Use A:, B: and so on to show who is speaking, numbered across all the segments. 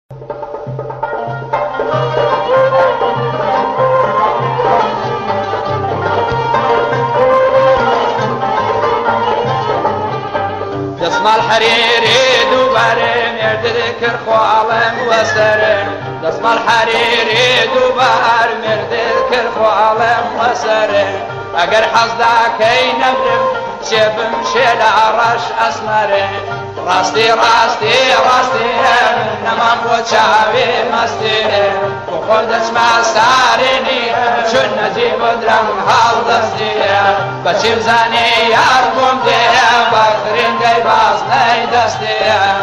A: دسم الحريري دوباره مرد ذكر خوالم وسره دسم الحريري دوبار مرد ذكر خوالم وسره اگر حزدا كي نبرم شبم شل عرش اسمره راستي راستي راستي نمام وشاوي مستي وخودش ما سارني شن نجيب درم حال دستي بشيم زاني ياركم دي بخرين دي باز ناي دستي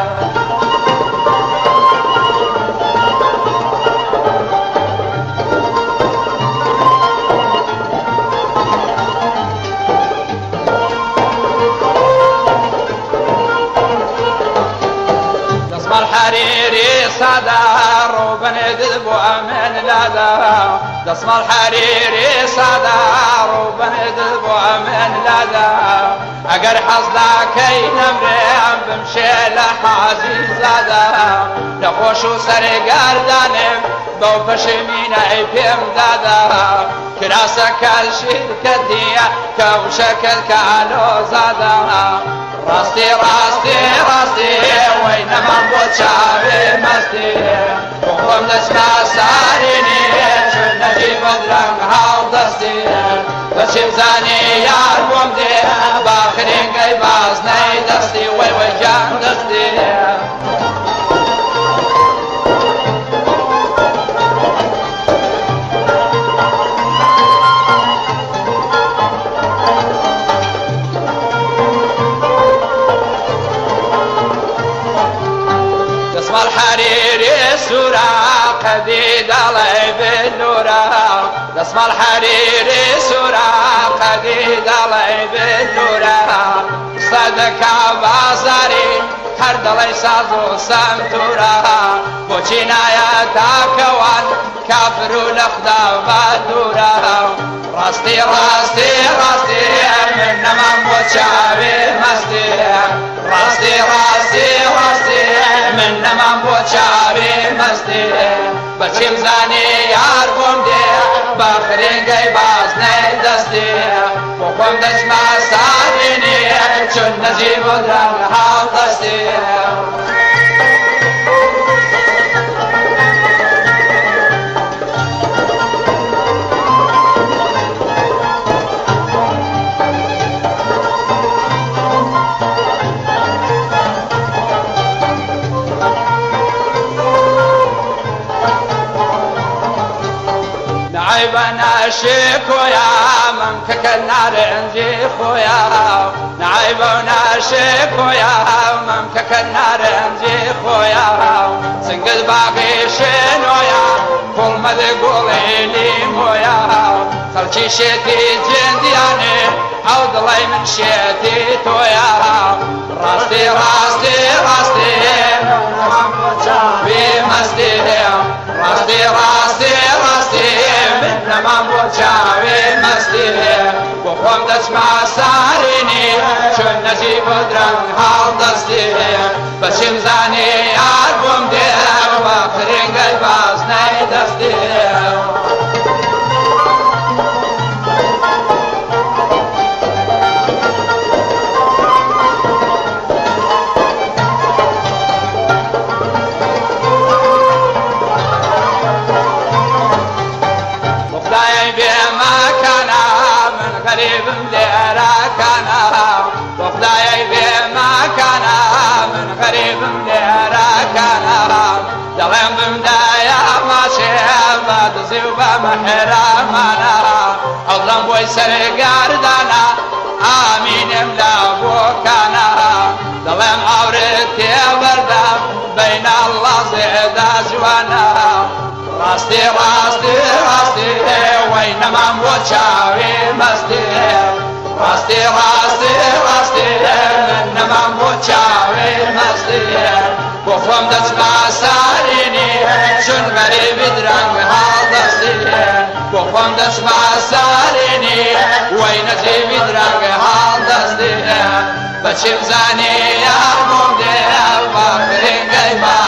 A: الحريري صدر وبندب ومن لدى دسم الحريري صدر وبندب ومن لدى اگر حصدا كي نمرم بمشي لحازي زادا لخوشو سري قردانم بو بشميني بيم دادا كراسك الشركتي كوشك الكالو زادا راستي راستي راستي وينما بوشاوي مستي وقوم نسمع ساريني شن نجيب درم هاو دستي بشيم زاني يار بومدي باخرين قي بازني دستي وي جان دستي الحريري سورة قديد علي بالنورة دسم الحريري سورة قديد علي بالنورة صدق بازاري هرد علي سازو سمتورة بوچينايا تاكوان كافرو لخدا بدورة راستي راستي راستي من نمان بوچاوي مستي راستي راستي راستي من نمان بوچاوي مستي بچيم زاني يار بومدي بخرين قي بازني دستي وقوم دسما ساريني چون نجيب درم حال دستي نعيبنا شيكويا ممكك النار انجي خويا نعيبنا شيكويا ممكك النار انجي خويا سنقل باقي شنويا كل ما تقولي لي مويا خلشي شيتي جندياني عود الله من شيتي تويا راستي راستي راستي بمستي راستي راستي راستي من نمان بوچاوي مستي وخوم دسما ساريني شون نجيب درم حال دستي بشم زاني يار بومدي وخرين قي بازني دستي غريب مديرا كان وخداي بما كان من غريب مديرا كان دلم بمدايا ماشي ما تزيب محرمانا اظلم ويسر قردنا امين املا بوكانا دلم عورتي بردا بين الله زيد ازوانا راستي راستي راستي وينما بوچاوي مستي راستي راستي راستي من نمان بوچاوي مستي وخوم دسما ساريني شن غريب درم حال دستي وخوم دسما ساريني وين جيب درم حال دستي بچم زاني يا بومدي وخرين قي